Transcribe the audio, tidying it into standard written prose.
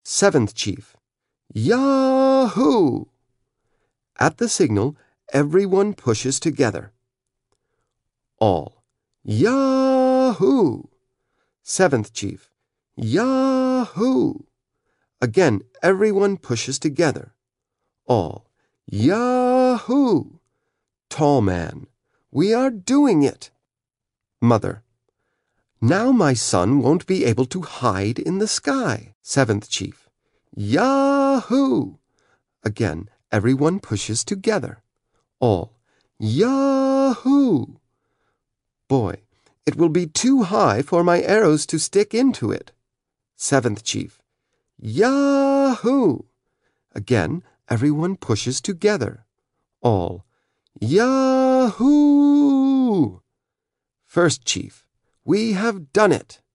Seventh Chief, Yahoo! At the signal, everyone pushes together. All, Yahoo! Seventh Chief, Yahoo! Again, everyone pushes together. All, Yahoo! Tall man, we are doing it. Mother, now my son won't be able to hide in the sky. Seventh Chief, Yahoo! Again, everyone pushes together. All, Yahoo! Boy, it will be too high for my arrows to stick into it. Seventh Chief, Yahoo! Again, everyone pushes together. All, Yahoo! First Chief, we have done it.